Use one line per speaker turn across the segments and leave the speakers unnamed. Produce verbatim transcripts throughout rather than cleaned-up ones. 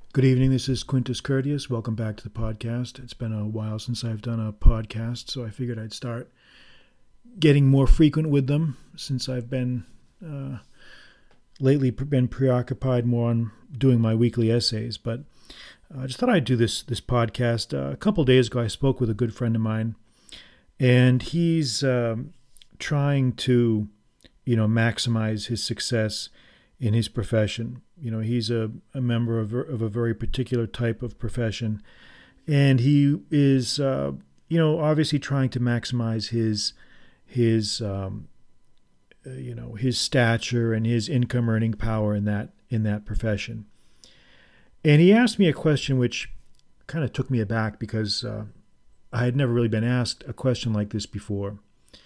Good evening. This is Quintus Curtius. Welcome back to the podcast. It's been a while since I've done a podcast, so I figured I'd start getting more frequent with them since I've been uh, lately been preoccupied more on doing my weekly essays. But I just thought I'd do this this podcast. Uh, a couple days ago, I spoke with a good friend of mine, and he's um, trying to, you know, maximize his success in his profession. You know, he's a, a member of, of a very particular type of profession, and he is, uh, you know, obviously trying to maximize his, his, um, uh, you know, his stature and his income earning power in that in that profession. And he asked me a question which kind of took me aback because uh, I had never really been asked a question like this before.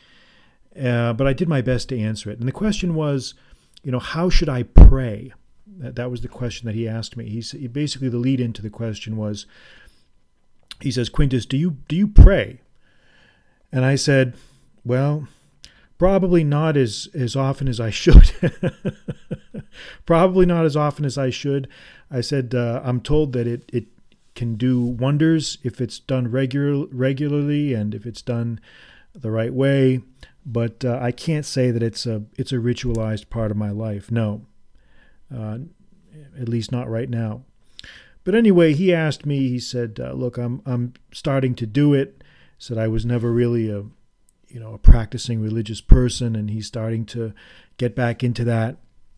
Uh, but I did my best to answer it. And the question was, you know, how should I pray? That, that was the question that he asked me. He's, he basically, the lead into the question was, he says, Quintus, do you do you pray? And I said, well, probably not as, as often as I should. Probably not as often as I should. I said, uh, I'm told that it, it can do wonders if it's done regular, regularly and if it's done the right way. But uh, I can't say that it's a it's a ritualized part of my life. No, uh, at least not right now. But anyway, he asked me. He said, uh, "Look, I'm I'm starting to do it." Said I was never really a you know a practicing religious person, and he's starting to get back into that.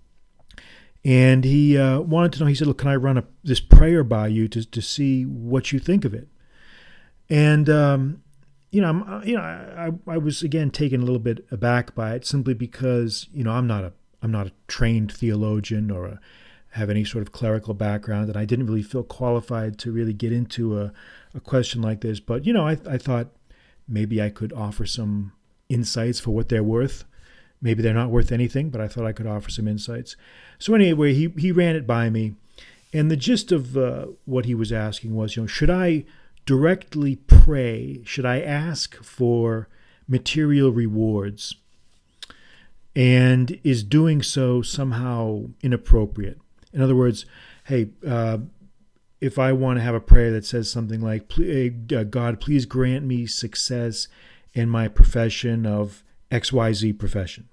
And he uh, wanted to know. He said, "Look, can I run a, this prayer by you to to see what you think of it?" And um, You know, I'm, you know, I, I was again taken a little bit aback by it simply because, you know, I'm not a, I'm not a trained theologian or a, have any sort of clerical background, and I didn't really feel qualified to really get into a, a question like this. But you know, I, I thought maybe I could offer some insights for what they're worth. Maybe they're not worth anything, but I thought I could offer some insights. So anyway, he he ran it by me, and the gist of uh, what he was asking was, you know, should I directly pray? Should I ask for material rewards? And is doing so somehow inappropriate? In other words, hey, uh, if I want to have a prayer that says something like, uh, God, please grant me success in my profession of X Y Z profession.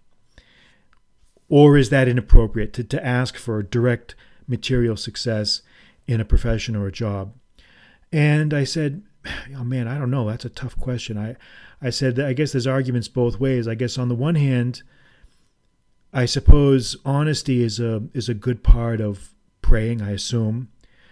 Or is that inappropriate to, to ask for direct material success in a profession or a job? And I said, oh man, I don't know. That's a tough question. I, I said, I guess there's arguments both ways. I guess on the one hand, I suppose honesty is a is a good part of praying, I assume.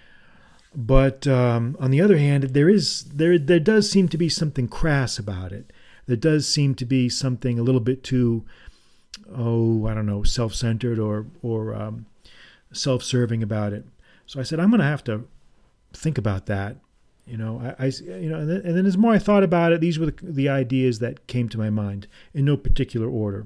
But um, on the other hand, there is there there does seem to be something crass about it. There does seem to be something a little bit too, oh, I don't know, self-centered or or um, self-serving about it. So I said, I'm going to have to think about that. You know, I, I you know, and then, and then as more I thought about it, these were the, the ideas that came to my mind in no particular order.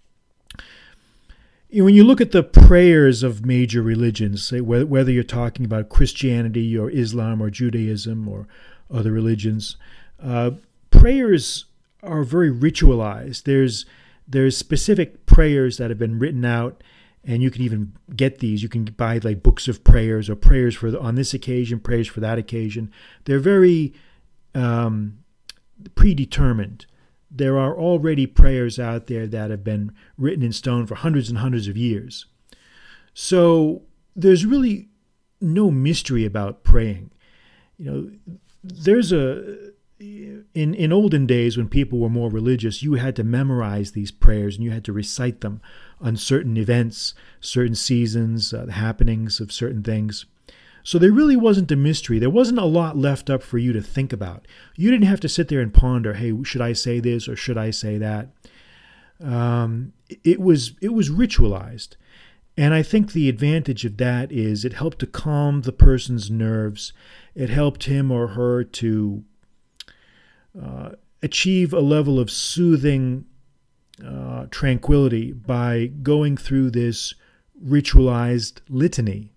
You know, when you look at the prayers of major religions, say whether, whether you're talking about Christianity or Islam or Judaism or other religions, uh, prayers are very ritualized. There's there's specific prayers that have been written out. And you can even get these. You can buy like books of prayers or prayers for the, on this occasion, prayers for that occasion. They're very um, predetermined. There are already prayers out there that have been written in stone for hundreds and hundreds of years. So there's really no mystery about praying. You know, there's a in in olden days when people were more religious, you had to memorize these prayers and you had to recite them on certain events, certain seasons, uh, happenings of certain things. So there really wasn't a mystery. There wasn't a lot left up for you to think about. You didn't have to sit there and ponder, hey, should I say this or should I say that? Um, it was it was ritualized. And I think the advantage of that is it helped to calm the person's nerves. It helped him or her to uh, achieve a level of soothing uh, tranquility by going through this ritualized litany.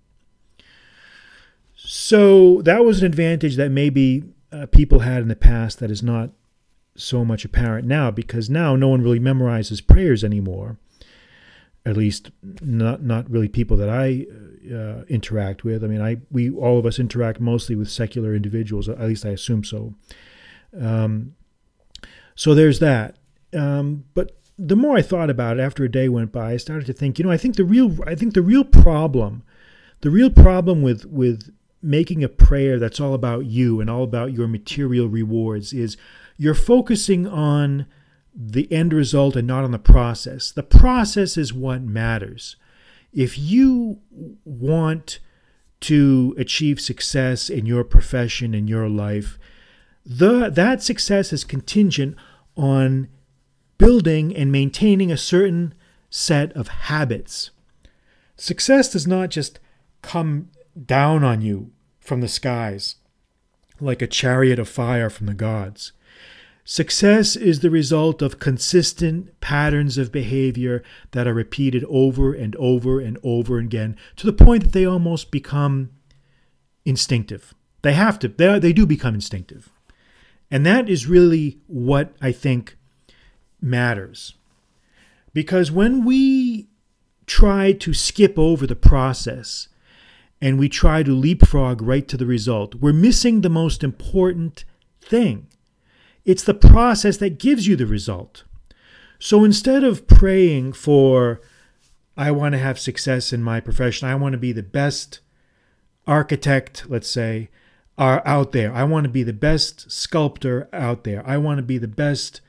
So that was an advantage that maybe uh, people had in the past that is not so much apparent now, because now no one really memorizes prayers anymore. at least not not really people that I uh, interact with. I mean, I we all of us interact mostly with secular individuals. At least I assume so. Um, so there's that. Um, but the more I thought about it, after a day went by, I started to think. You know, I think the real I think the real problem, the real problem with with making a prayer that's all about you and all about your material rewards is you're focusing on the end result and not on the process. The process is what matters. If you want to achieve success in your profession, in your life, the that success is contingent on building and maintaining a certain set of habits. Success does not just come down on you from the skies like a chariot of fire from the gods. Success is the result of consistent patterns of behavior that are repeated over and over and over again to the point that they almost become instinctive. They have to, they, are, they do become instinctive. And that is really what I think matters. Because when we try to skip over the process and we try to leapfrog right to the result, we're missing the most important thing. It's the process that gives you the result. So instead of praying for, I want to have success in my profession, I want to be the best architect, let's say, are out there. I want to be the best sculptor out there. I want to be the best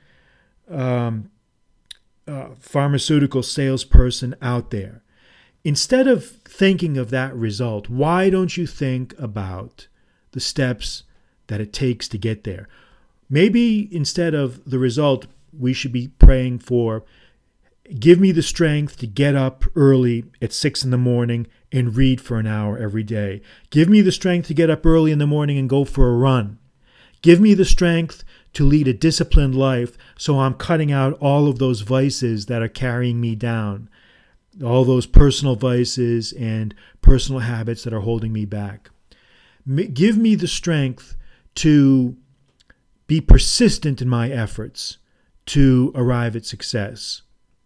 um, uh, pharmaceutical salesperson out there. Instead of thinking of that result, why don't you think about the steps that it takes to get there? Maybe instead of the result, we should be praying for, give me the strength to get up early at six in the morning and read for an hour every day. Give me the strength to get up early in the morning and go for a run. Give me the strength to lead a disciplined life so I'm cutting out all of those vices that are carrying me down, all those personal vices and personal habits that are holding me back. Give me the strength to be persistent in my efforts to arrive at success.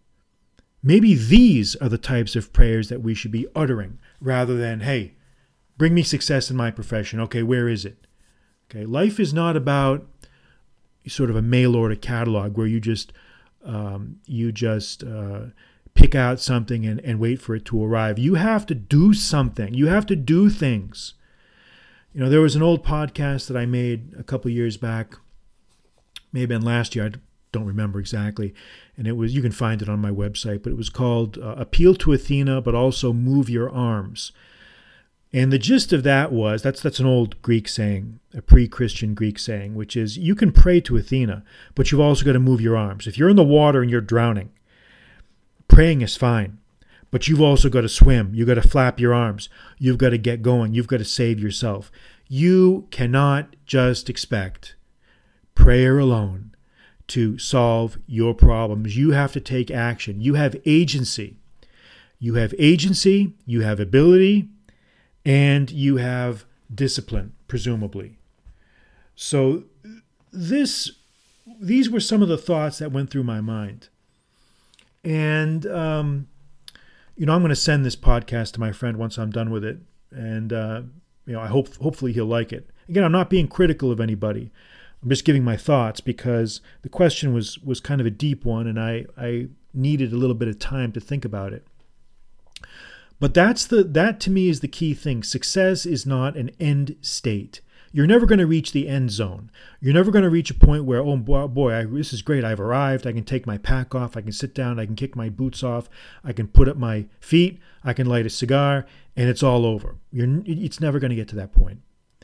Maybe these are the types of prayers that we should be uttering rather than, hey, bring me success in my profession. Okay, where is it? Okay, life is not about sort of a mail order catalog where you just um, you just uh, pick out something and, and wait for it to arrive. You have to do something. You have to do things. You know, there was an old podcast that I made a couple years back, maybe been last year, I don't remember exactly, and it was, you can find it on my website, but it was called uh, Appeal to Athena, but also Move Your Arms. And the gist of that was, that's that's an old Greek saying, a pre-Christian Greek saying, which is you can pray to Athena, but you've also got to move your arms. If you're in the water and you're drowning, praying is fine, but you've also got to swim. You've got to flap your arms. You've got to get going. You've got to save yourself. You cannot just expect prayer alone to solve your problems. You have to take action. You have agency. You have agency, you have ability, and you have discipline, presumably. So this, these were some of the thoughts that went through my mind. And, um, you know, I'm going to send this podcast to my friend once I'm done with it. And, uh, you know, I hope, hopefully he'll like it. Again, I'm not being critical of anybody. I'm just giving my thoughts because the question was was kind of a deep one, and I, I needed a little bit of time to think about it. But that's the that to me is the key thing. Success is not an end state. You're never going to reach the end zone. You're never going to reach a point where, oh boy, boy I, this is great. I've arrived. I can take my pack off. I can sit down. I can kick my boots off. I can put up my feet. I can light a cigar, and it's all over. You're, it's never going to get to that point.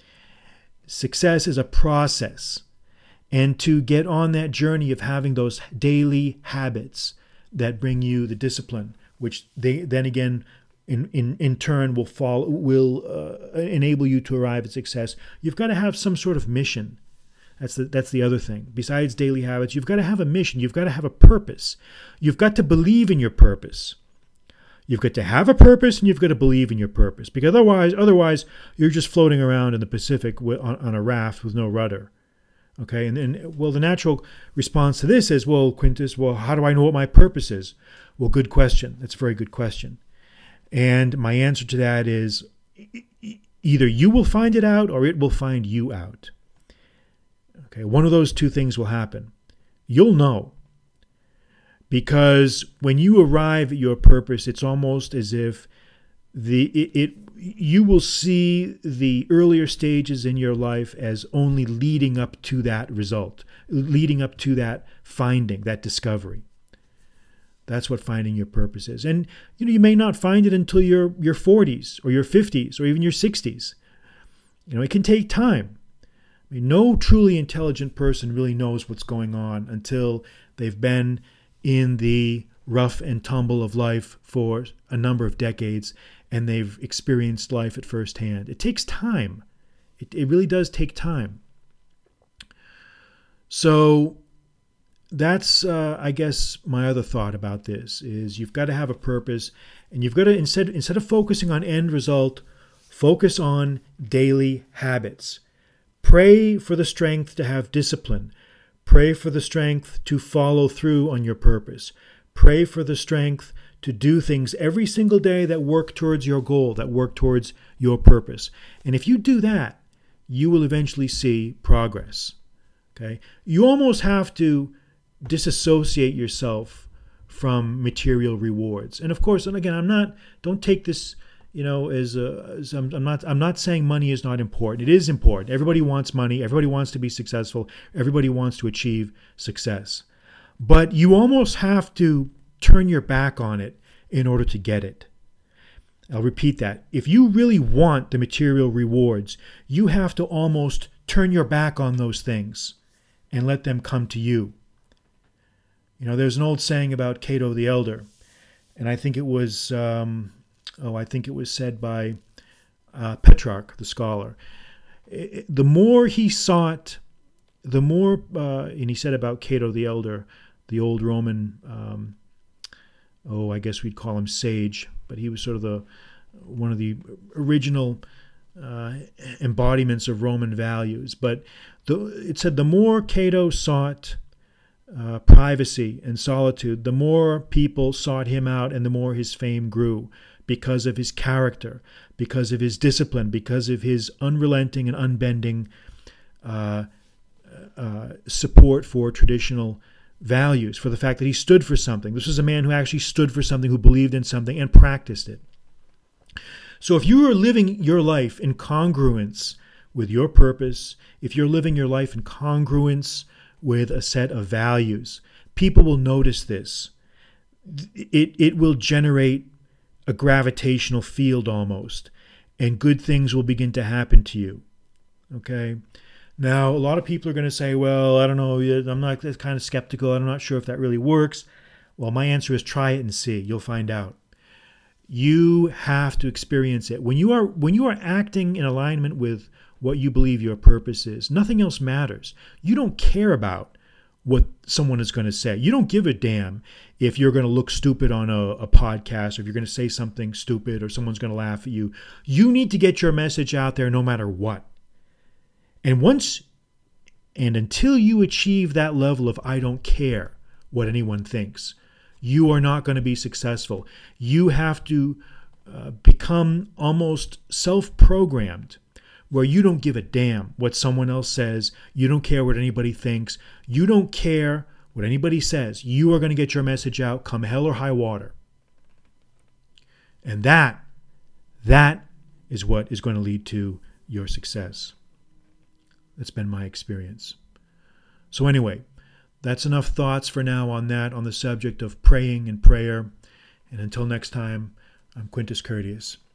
Success is a process. And to get on that journey of having those daily habits that bring you the discipline, which they then again, in in, in turn, will fall will uh, enable you to arrive at success. You've got to have some sort of mission. That's the that's the other thing. Besides daily habits, you've got to have a mission. You've got to have a purpose. You've got to believe in your purpose. You've got to have a purpose, and you've got to believe in your purpose. Because otherwise, otherwise, you're just floating around in the Pacific on, on a raft with no rudder. Okay, and then, well, the natural response to this is, well, Quintus, well, how do I know what my purpose is? Well, good question. That's a very good question. And my answer to that is either you will find it out or it will find you out. Okay, one of those two things will happen. You'll know. Because when you arrive at your purpose, it's almost as if the it, it you will see the earlier stages in your life as only leading up to that result, leading up to that finding, that discovery. That's what finding your purpose is. And you know, you may not find it until your your forties or your fifties or even your sixties. You know, it can take time. I mean, no truly intelligent person really knows what's going on until they've been in the rough and tumble of life for a number of decades and they've experienced life at first hand. It takes time. It, it really does take time. So that's, uh, I guess, my other thought about this is you've got to have a purpose, and you've got to, instead, instead of focusing on end result, focus on daily habits. Pray for the strength to have discipline. Pray for the strength to follow through on your purpose. Pray for the strength to do things every single day that work towards your goal, that work towards your purpose. And if you do that, you will eventually see progress. Okay? You almost have to disassociate yourself from material rewards. And of course, and again, I'm not, don't take this, you know, as, a, as I'm, I'm not, I'm not saying money is not important. It is important. Everybody wants money. Everybody wants to be successful. Everybody wants to achieve success. But you almost have to turn your back on it in order to get it. I'll repeat that. If you really want the material rewards, you have to almost turn your back on those things and let them come to you. You know, there's an old saying about Cato the Elder, and I think it was, um, oh, I think it was said by uh, Petrarch, the scholar. It, the more he sought, the more, uh, and he said about Cato the Elder, the old Roman, um, oh, I guess we'd call him sage, but he was sort of the one of the original uh, embodiments of Roman values. But the, it said the more Cato sought uh, privacy and solitude, the more people sought him out and the more his fame grew because of his character, because of his discipline, because of his unrelenting and unbending uh, uh, support for traditional values, for the fact that he stood for something. This was a man who actually stood for something, who believed in something and practiced it. So if you are living your life in congruence with your purpose, if you're living your life in congruence with a set of values, people will notice this. It, it will generate a gravitational field almost, and good things will begin to happen to you. Okay? Now, a lot of people are going to say, well, I don't know, I'm not that's kind of skeptical. I'm not sure if that really works. Well, my answer is try it and see. You'll find out. You have to experience it. When you are when you are acting in alignment with what you believe your purpose is, nothing else matters. You don't care about what someone is going to say. You don't give a damn if you're going to look stupid on a, a podcast, or if you're going to say something stupid, or someone's going to laugh at you. You need to get your message out there no matter what. And once and until you achieve that level of I don't care what anyone thinks, you are not going to be successful. You have to uh, become almost self-programmed, where you don't give a damn what someone else says. You don't care what anybody thinks. You don't care what anybody says. You are going to get your message out come hell or high water. And that, that is what is going to lead to your success. That's been my experience. So anyway, that's enough thoughts for now on that, on the subject of praying and prayer. And until next time, I'm Quintus Curtius.